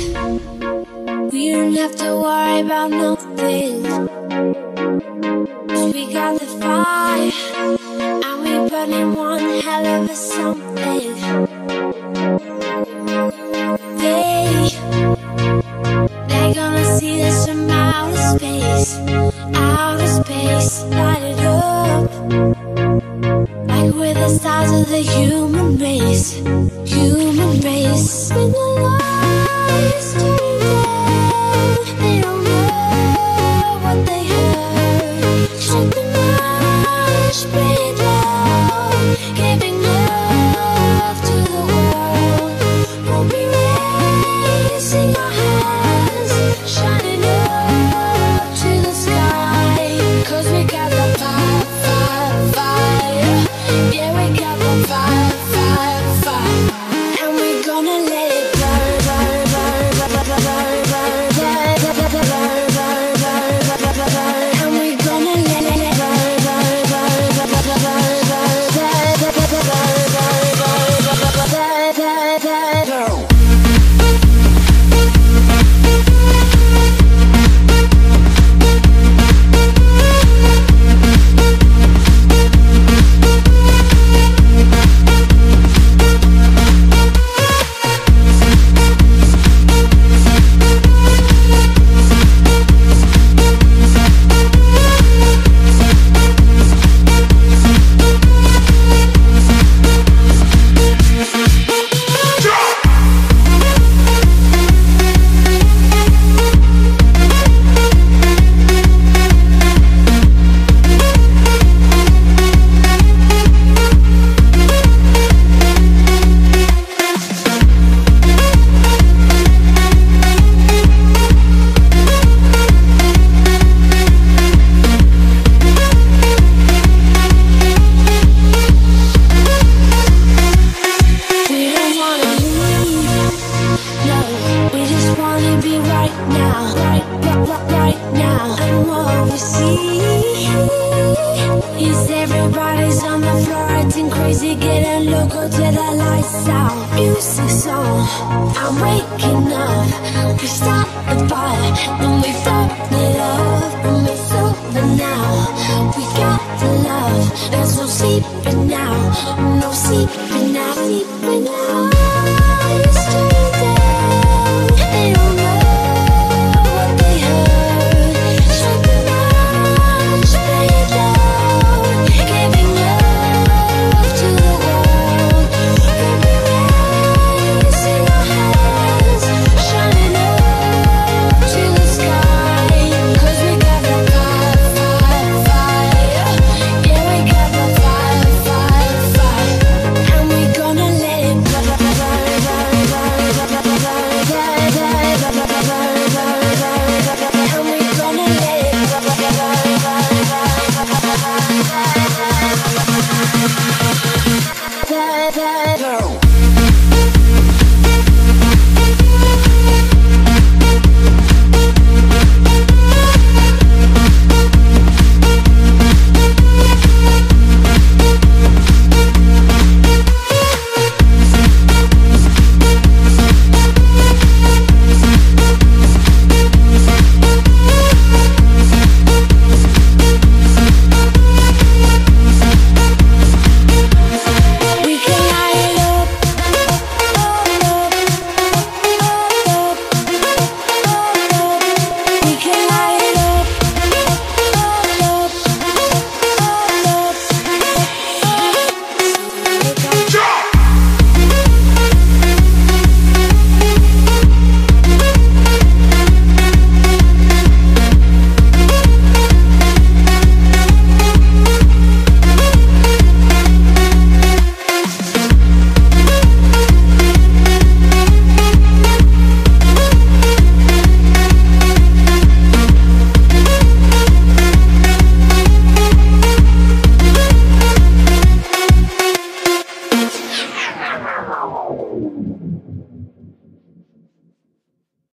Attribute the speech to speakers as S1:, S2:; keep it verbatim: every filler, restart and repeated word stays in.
S1: We don't have to worry about nothing, 'cause we got the fire, and we burning one hell of a something. They, they're gonna see us from outer space, outer space, light it up, like we're the stars of the human race, human race. When the lights turn down, they don't know what they heard. Shut the marsh, play it loud, giving love to the world. We'll be raising our hands, shining up to the sky, 'cause we got the fire, fire, fire. Yeah, we got the fire, fire, fire. And we're gonna let it burn, burn, burn, burn, burn, burn, burn, burn, burn, burn, burn, burn. And we're gonna let it burn, burn, burn, burn, burn, burn, burn, burn, burn, burn, burn, burn, burn. Sleeping now, no sleeping now, sleeping now.